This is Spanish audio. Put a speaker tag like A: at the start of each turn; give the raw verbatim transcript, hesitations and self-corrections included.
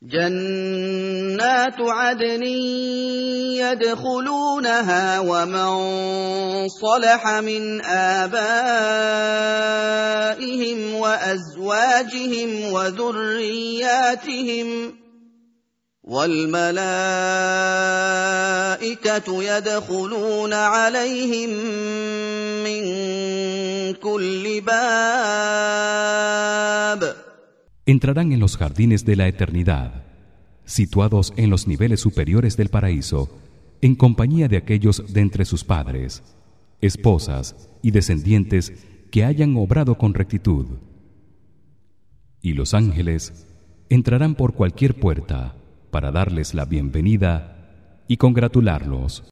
A: جنات عدن يدخلونها ومن صلح من آبائهم وأزواجهم وذرياتهم والملائكة يدخلون عليهم من كل باب.
B: Entrarán en los jardines de la eternidad, situados en los niveles superiores del paraíso, en compañía de aquellos de entre sus padres, esposas y descendientes que hayan obrado con rectitud. Y los ángeles entrarán por cualquier puerta para darles la bienvenida y congratularlos.